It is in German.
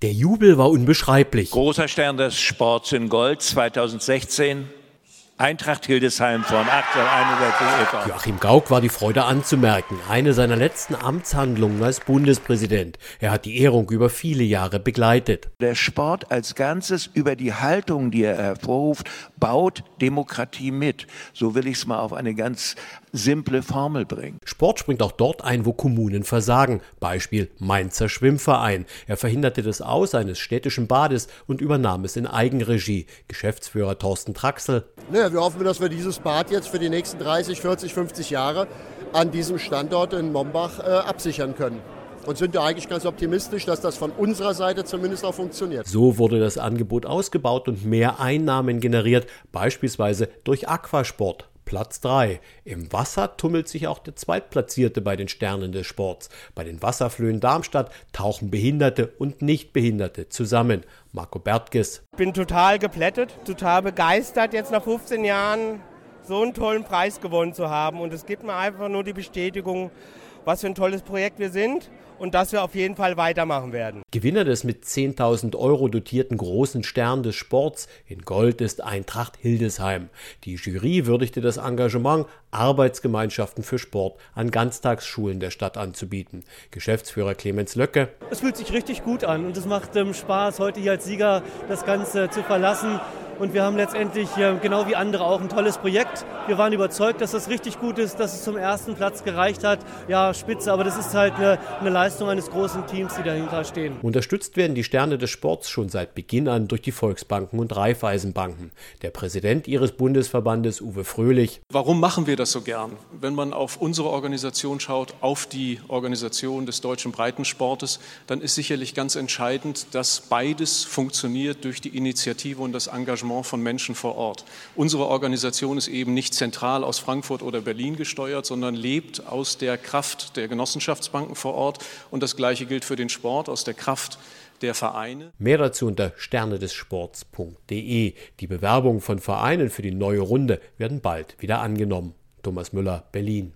Der Jubel war unbeschreiblich. Großer Stern des Sports in Gold 2016. Eintracht Hildesheim von 1861 e.V. Joachim Gauck war die Freude anzumerken. Eine seiner letzten Amtshandlungen als Bundespräsident. Er hat die Ehrung über viele Jahre begleitet. Der Sport als Ganzes über die Haltung, die er hervorruft, baut Demokratie mit. So will ich es mal auf eine ganz simple Formel bringen. Sport springt auch dort ein, wo Kommunen versagen. Beispiel Mainzer Schwimmverein. Er verhinderte das Aus eines städtischen Bades und übernahm es in Eigenregie. Geschäftsführer Thorsten Traxel. Wir hoffen, dass wir dieses Bad jetzt für die nächsten 30, 40, 50 Jahre an diesem Standort in Mombach absichern können. Und sind ja eigentlich ganz optimistisch, dass das von unserer Seite zumindest auch funktioniert. So wurde das Angebot ausgebaut und mehr Einnahmen generiert, beispielsweise durch Aquasport. Platz 3. Im Wasser tummelt sich auch der Zweitplatzierte bei den Sternen des Sports. Bei den Wasserflöhen Darmstadt tauchen Behinderte und Nichtbehinderte zusammen. Marco Bertges. Ich bin total geplättet, total begeistert, jetzt nach 15 Jahren so einen tollen Preis gewonnen zu haben. Und es gibt mir einfach nur die Bestätigung, was für ein tolles Projekt wir sind und dass wir auf jeden Fall weitermachen werden. Gewinner des mit 10.000 € dotierten großen Stern des Sports in Gold ist Eintracht Hildesheim. Die Jury würdigte das Engagement, Arbeitsgemeinschaften für Sport an Ganztagsschulen der Stadt anzubieten. Geschäftsführer Clemens Löcke. Es fühlt sich richtig gut an und es macht Spaß, heute hier als Sieger das Ganze zu verlassen. Und wir haben letztendlich, genau wie andere, auch ein tolles Projekt. Wir waren überzeugt, dass das richtig gut ist, dass es zum ersten Platz gereicht hat. Ja, spitze, aber das ist halt eine Leistung eines großen Teams, die dahinter stehen. Unterstützt werden die Sterne des Sports schon seit Beginn an durch die Volksbanken und Raiffeisenbanken. Der Präsident ihres Bundesverbandes, Uwe Fröhlich. Warum machen wir das so gern? Wenn man auf unsere Organisation schaut, auf die Organisation des deutschen Breitensportes, dann ist sicherlich ganz entscheidend, dass beides funktioniert durch die Initiative und das Engagement von Menschen vor Ort. Unsere Organisation ist eben nicht zentral aus Frankfurt oder Berlin gesteuert, sondern lebt aus der Kraft der Genossenschaftsbanken vor Ort. Und das Gleiche gilt für den Sport, aus der Kraft der Vereine. Mehr dazu unter sternedessports.de. Die Bewerbungen von Vereinen für die neue Runde werden bald wieder angenommen. Thomas Müller, Berlin.